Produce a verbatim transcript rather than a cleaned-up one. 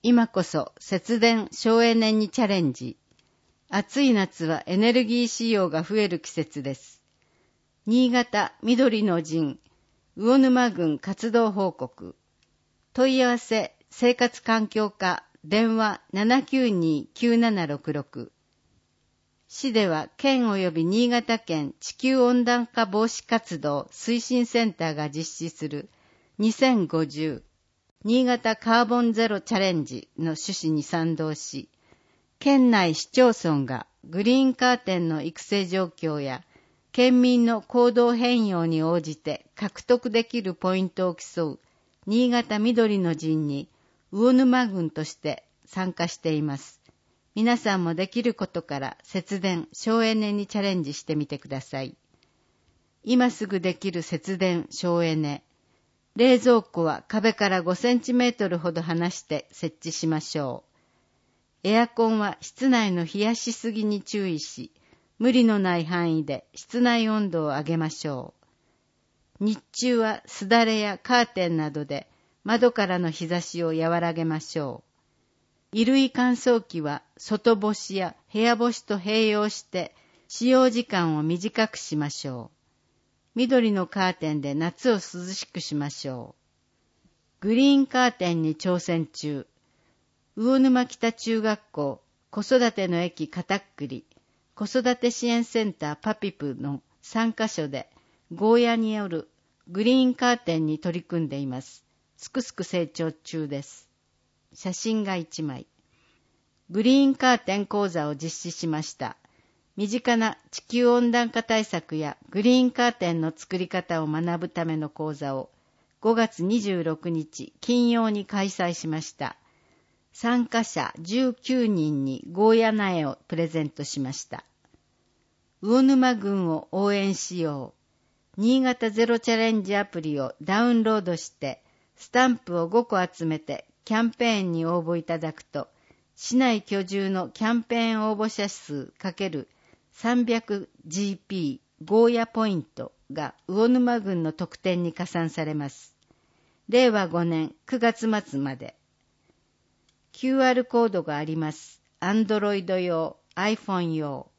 今こそ節電省エネにチャレンジ。暑い夏はエネルギー使用が増える季節です。新潟緑の陣魚沼郡活動報告。問い合わせ生活環境課電話 ななきゅうに きゅうななろくろく。市では県及び新潟県地球温暖化防止活動推進センターが実施するにせんごじゅう新潟カーボンゼロチャレンジの趣旨に賛同し、県内市町村がグリーンカーテンの育成状況や県民の行動変容に応じて獲得できるポイントを競う新潟緑の陣に魚沼郡として参加しています。皆さんもできることから節電省エネにチャレンジしてみてください。今すぐできる節電省エネ。冷蔵庫は壁からごセンチメートルほど離して設置しましょう。エアコンは室内の冷やしすぎに注意し、無理のない範囲で室内温度を上げましょう。日中はすだれやカーテンなどで窓からの日差しを和らげましょう。衣類乾燥機は外干しや部屋干しと併用して使用時間を短くしましょう。緑のカーテンで夏を涼しくしましょう。グリーンカーテンに挑戦中。魚沼北中学校子育ての駅片栗子育て支援センターパピプのさんカ所でゴーヤによるグリーンカーテンに取り組んでいます。すくすく成長中です。写真がいちまい。グリーンカーテン講座を実施しました。身近な地球温暖化対策やグリーンカーテンの作り方を学ぶための講座をごがつにじゅうろくにち金曜に開催しました。参加者じゅうきゅうにんにゴーヤ苗をプレゼントしました。魚沼郡を応援しよう。新潟ゼロチャレンジアプリをダウンロードしてスタンプをごこ集めてキャンペーンに応募いただくと、市内居住のキャンペーン応募者数 ×さんびゃくジーピー ゴーヤポイントが魚沼郡の特典に加算されます。れいわごねんくがつ末まで。キューアール コードがあります。Android 用、iPhone 用。